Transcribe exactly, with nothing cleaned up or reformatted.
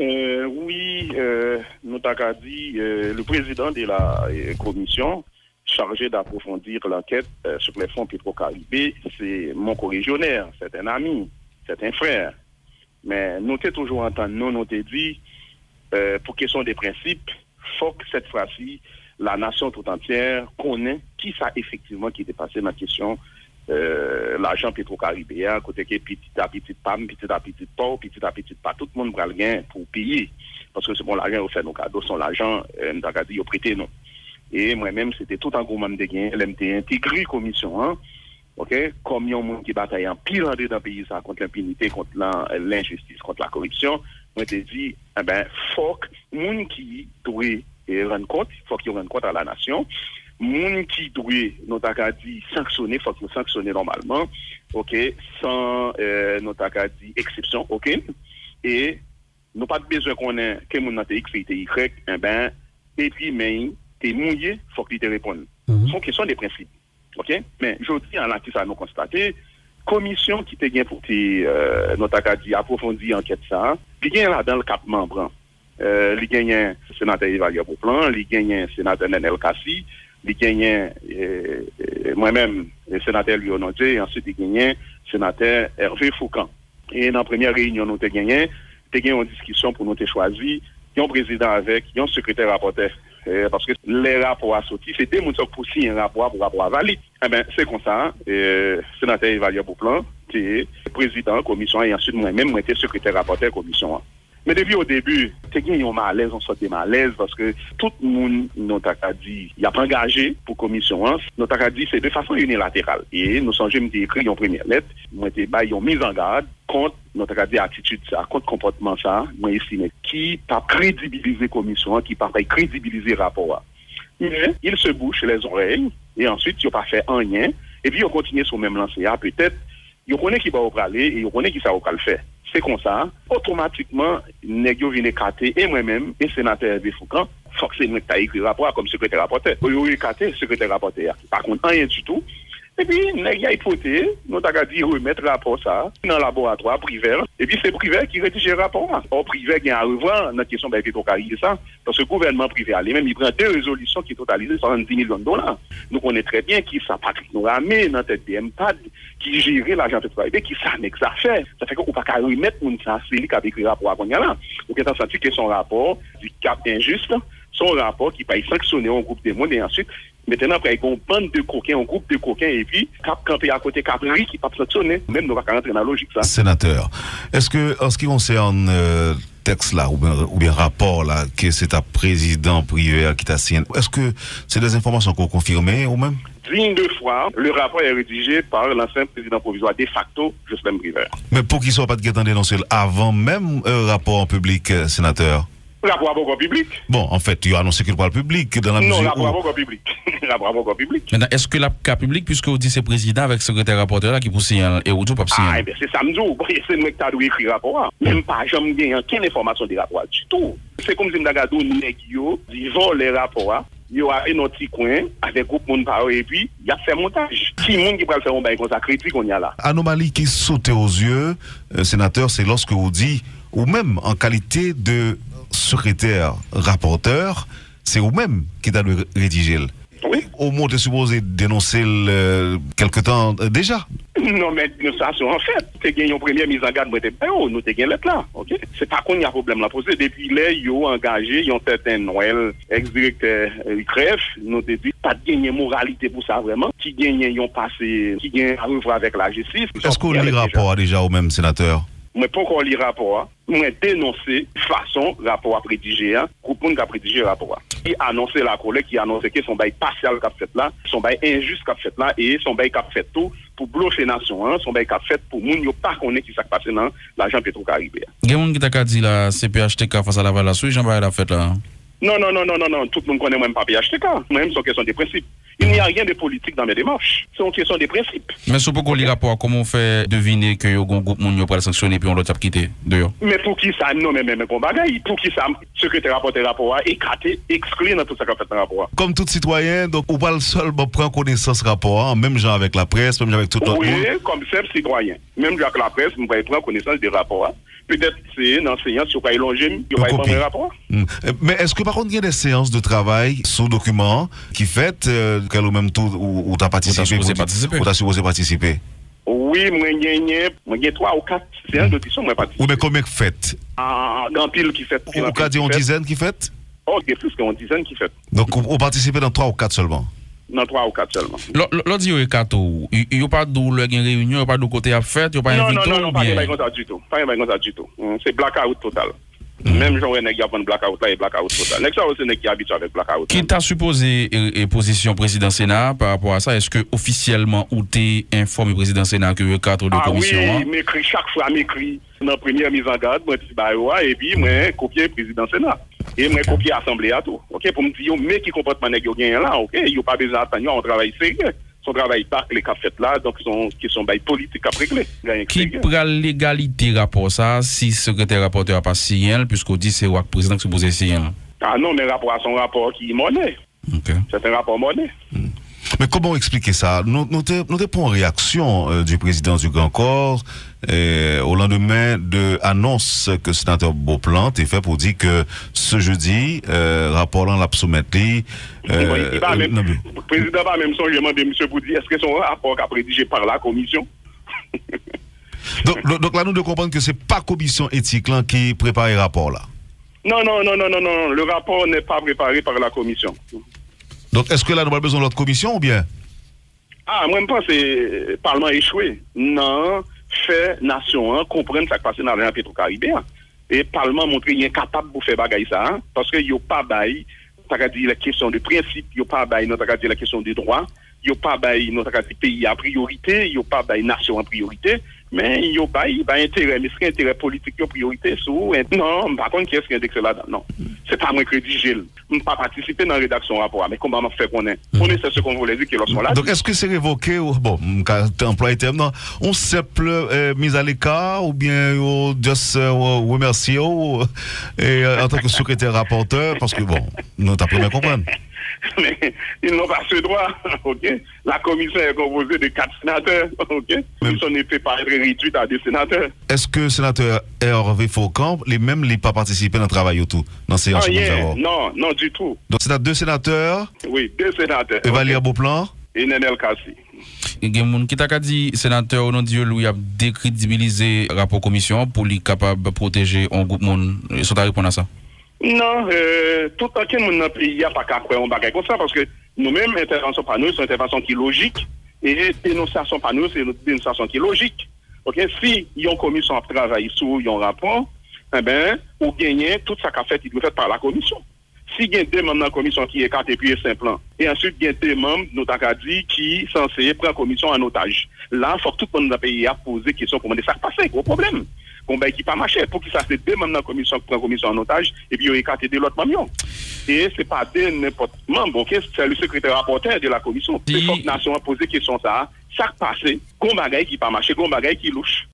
Euh, oui, euh, nous avons dit euh, le président de la euh, commission chargé d'approfondir l'enquête euh, sur les fonds Petro-Caribé, c'est mon corrigionnaire, c'est un ami, c'est un frère. Mais nous avons toujours entendu, nous avons dit, euh, pour question des principes, il faut que cette fois-ci, la nation tout entière connaît qui ça effectivement qui était passé dans la question euh, l'argent Petro-Caribéen, côté que petit à petit pam, petit à petit port, petit à petit pas, tout le monde va le gain pour payer. Parce que c'est bon, l'argent, fait nos cadeaux, son l'argent, euh, nous avons dit, ils prêté non. Et moi-même, c'était tout un gros membre de gain, l'M T intégré la commission, hein. OK? Comme il y a un monde qui bataille en pile dans le pays, ça, contre l'impunité, contre l'injustice, contre la corruption, moi, je dit, eh ben, faut que les gens qui doivent rendre compte, il faut qu'ils rendent compte à la nation. Les gens qui doivent, nous avons dit, sanctionner, il faut qu'ils sanctionnent normalement, OK? Sans, euh, nous avons dit, exception, OK? Et, nous pas besoin qu'on ait, que les gens X et Y, eh ben, et puis, mais, t'es mouillé, il faut qu'ils te répondent. Mm-hmm. Ce sont questions des principes. OK? Mais je dis en là qui ça nous constater, commission qui te gagne pour te euh, notre dit approfondir enquête ça, il gagne là dans le cap membre. Euh il gagne sénateur Evalia Beauplan, il gagne sénateur Nenel Kassi, il gagne euh, moi-même le sénateur Lionodé, ensuite il gagne sénateur Hervé Foucan. Et dans la première réunion nous te gagné, te gagné une discussion pour nous te choisir, un président avec, un secrétaire rapporteur. Euh, parce que les rapports à sortir, c'est des gens qui poussent un rapport pour rapport à valide. Eh bien, c'est comme ça. Euh, sénateur Evalia Beauplan, qui est président de la commission, et ensuite moi-même, moi, j'étais secrétaire rapporteur de la commission. Mais depuis au début, c'est qu'il y a un malaise, on sort des malaises, parce que tout le monde, nous a dit, il n'y a pas engagé pour la commission. Hein. Nous a dit, c'est de façon unilatérale. Et nous sommes écrit une première lettre, nous avons mis en garde contre notre dit attitude ça, contre comportement ça, moi estime qui pas crédibiliser commission, qui pas crédibiliser rapport. Mais il se bouche les oreilles et ensuite il pas fait rien et puis il continue sur même lancé. Peut-être il connaît qui va aller et il connaît qui ça va le faire. C'est comme ça, automatiquement nèg yo vinn écarter et moi-même et sénateur Hervé Foucan, forcément tu as écrit rapport comme secrétaire rapporteur. Yo écarté secrétaire rapporteur. Par contre rien du tout. Et puis, il y a hypothèse, nous avons dit remettre le rapport ça dans le laboratoire privé. Et puis, c'est privé qui rédige le rapport. Or, privé, il y a à revoir dans la question de Petro-Caribé, ça. Parce que le gouvernement privé, lui-même, il prend deux résolutions qui totalisent soixante-dix millions de dollars. Nous connaissons très bien qui ça, Patrick Nouramé, dans tête de M P A D, qui gérait l'argent de Petro-Caribé, qui ça n'est que ça fait. Ça fait qu'on ne peut pas remettre ça, c'est lui qui a écrit le rapport à Konya. Donc, il a senti que son rapport, du cap injuste, son rapport qui va sanctionner un groupe de monde et ensuite, maintenant, après, il y a une bande de coquins, un groupe de coquins, et puis, cap campé à côté, cap riz, qui ne peut pas sanctionner. Même, nous ne va pas rentrer dans la logique, ça. Sénateur, est-ce que, en ce qui concerne euh, texte là, ou bien, ou bien rapport là, que c'est un président privé qui t'a signé, est-ce que c'est des informations qu'on confirme ou même? Digne de fois, le rapport est rédigé par l'ancien président provisoire de facto, Jocelyn Briver. Mais pour qu'il ne soit pas de guet dénoncé avant même un rapport en public, euh, sénateur? Rapport à beaucoup public. Bon, en fait, tu as annoncé qu'il parle public dans la non, mesure rapport où... à beaucoup public. Rapport à beaucoup public. Maintenant, est-ce que la cas public, puisque vous dites c'est président avec secrétaire rapporteur là qui pour signer et ou tout pas signer? Ah, ben c'est ça, nous, c'est nous qui avons écrit rapport. Même pas, jamais gagné aucune information des rapports du tout. C'est comme si nous avons dit, ils volent les rapports. Ils ont un petit coin avec groupe monde par et puis il y a fait montage. Qui monde qui peut faire un bail comme ça critique on y a là. Anomalie qui saute aux yeux, euh, sénateur, c'est lorsque vous dites, ou même en qualité de secrétaire rapporteur, c'est vous-même qui t'a rédigé. Oui. Au moins, tu es supposé dénoncer le, quelque temps euh, déjà. Non, mais nous, ça, c'est en fait. Tu as gagné une première mise en garde, nous avons gagné l'être là. Okay? C'est pas qu'on y a problème là posé. Depuis là, ils ont engagé, ils ont certain Noël, ex-directeur U C R E F, nous avons dit, pas de gagner moralité pour ça vraiment. Qui gagne, ils ont passé, qui gagne à revoir avec la justice. Est-ce qu'on lit rapport déjà au même sénateur? Mais pourquoi lit rapport? Moi dénoncer façon rapport à rédiger, groupe monde qui a rédigé rapport. Qui annoncer la collègue, qui annonce que son bail partial qu'a fait là, son bail injuste qu'a fait là et son bail qu'a fait tout pour bloquer nation, hein, son bail qu'a fait pour moun yo pas connaît qui s'est passé dans l'argent Petro-Caribé. Il y a moun qui t'a dit la C P H T K face à la Valation, Jean-Baptiste l'a fait là. Non, non, non, non, non, non, tout le monde connaît même pas P H T K. Même c'est une question de principe. Il n'y a rien de politique dans mes démarches. C'est une question de principe. Mais ce pourquoi les rapports, comment on fait deviner que un groupe moun pour sanctionner puis on l'autre a quitté dehors? Mais pour qui ça non mais même bon bagaille, pour qui ça secrétaire rapporteur rapport écarté, exclu dans tout ça qu'a fait dans rapport. Comme tout citoyen, donc on pas le seul bon prendre connaissance rapport, même genre avec la presse, même avec tout autre oui, monde. Oui, comme seul citoyen. Même avec la presse, on va prendre connaissance des rapports. peut-être c'est un enseignant qui va élonger, qui va prendre un rapport. Mm. Mais est-ce que par contre, il y a des séances de travail sous document qui fait euh, qu'elle au même tour où tu as participé, ou tu as supposé participer? Oui, moi j'ai trois ou quatre séances d'audition, moi participe. Ou mais combien fait? En grand pile qui fait. Ou cas une dizaine qui fait? Oh, il y a plus qu'une dizaine qui fait. Donc, vous participez dans trois ou quatre seulement? Dans trois ou quatre seulement. L'autre dit, il n'y a pas de réunion, il n'y a pas de côté à faire, il n'y a pas d'invité. Non, non, non, pas de comme ça du tout. Pas comme ça du tout. C'est blackout total. Mm. Même genre, il y a un blackout là, et blackout total. Next, ça aussi, il y a habitué avec blackout. Qui t'a supposé et position président Sénat par rapport à ça? Est-ce que officiellement, ou t'es informé président Sénat que le cadre de ah, commission? Ah oui, m'écrit chaque fois, m'écrit dans la première mise en garde, moi, et puis, moi, copier président Sénat. Et moi, copier assemblée à tout. OK, pour me dire, mais qui comportement n'est gagné là, OK, il n'y a pas besoin d'attendre, on travaille sérieux. Son travail pas les qu'a fait là, donc sont qui sont bail politique après clé. Qui prend légalité rapport ça si secrétaire rapporteur a pas signé puisqu'on dit c'est le président qui supposé signer. Ah non, mais rapport à son rapport qui est monnaie. OK. C'est un rapport monnaie. Mm. Mais comment expliquer ça? Nous nous nous pas en réaction euh, du président du Grand Corps euh, au lendemain de annonce que le sénateur Beauplan est fait pour dire que ce jeudi euh, rapport là l'a soumettre. Euh, le président va même songer demander monsieur pour dire est-ce que son rapport qu'a rédigé par la commission. donc, donc là nous devons comprendre que c'est pas commission éthique là qui prépare le rapport là. Non non non non non non, le rapport n'est pas préparé par la commission. Donc, est-ce que là, nous avons besoin de l'autre commission ou bien? Ah, moi, je pense que le Parlement a échoué. Non, fait nation, hein, comprendre ce qui se passe dans le Petro-Caribéen. Et le Parlement a montré qu'il est incapable de faire bagaille ça, hein, parce qu'il n'y a pas bail, t'as dit la question de principe, il n'y a pas bail, t'as dit la question des droits, il n'y a pas bail, t'as dit pays à priorité, il n'y a pas bail nation en priorité, mais il y a bail, bah, intérêt, mais c'est intérêt politique en priorité sous, non, par contre, qu'est-ce qu'il y a d'excellent là-dedans? Non. C'est pas moi qui rédige, je ne peux pas participer dans la rédaction rapport, mais comment on fait qu'on est? On est c'est ce qu'on voulait dire que lorsqu'on l'a. Donc, est-ce que c'est révoqué, ou, bon, quand employé terme, non, on simple euh, mise à l'écart, ou bien, on juste euh, remercier, ou, et, euh, en tant que secrétaire rapporteur, parce que bon, nous t'as bien comprendre. Mais ils n'ont pas ce droit, ok? La commission est composée de quatre sénateurs, ok? La commission ne peut pas être réduite à deux sénateurs. Est-ce que le sénateur Hervé Faucamp, les mêmes, n'a pas participé dans le travail autour, dans ces séances? Ah, yeah. Non, non, du tout. Donc c'est à deux sénateurs? Oui, deux sénateurs. Et Valérie Beauplan? Et Nenel Kassi. Il y a des qui t'a dit, sénateur, au nom de Dieu, lui a décrédibilisé le rapport commission pour lui capable de protéger un groupe monde. Ils sont à répondre à ça? Non, euh, tout le temps dans le pays, il n'y a pas qu'à croire un bagage comme ça, parce que nous-mêmes, intervention par nous, c'est une intervention qui est logique, et dénonciation par nous, c'est une dénonciation qui est logique. Ok, si il y a une commission à travailler sur un rapport, eh bien, ou gagner tout ça qu'a fait, il doit être par la commission. Si il y a des membres dans la commission qui écartent et puis est simple, et ensuite il y a des membres, nous avons dit, qui sont censés prendre la commission en otage. Là, il faut que tout le monde dans le pays a posé question pour demander ça passe, gros problème. Bon, ben, qui pas marché, pour qu'il ça c'est deux membres dans la commission qui prennent la commission en otage, et puis ils ont écarté de l'autre membre. Et c'est pas de n'importe membre, ok, c'est le secrétaire rapporteur de la commission. Il faut que la nation a posé question ça, ça passe, qu'on bagaille qui pas marché, qu'on bagaille qui louche.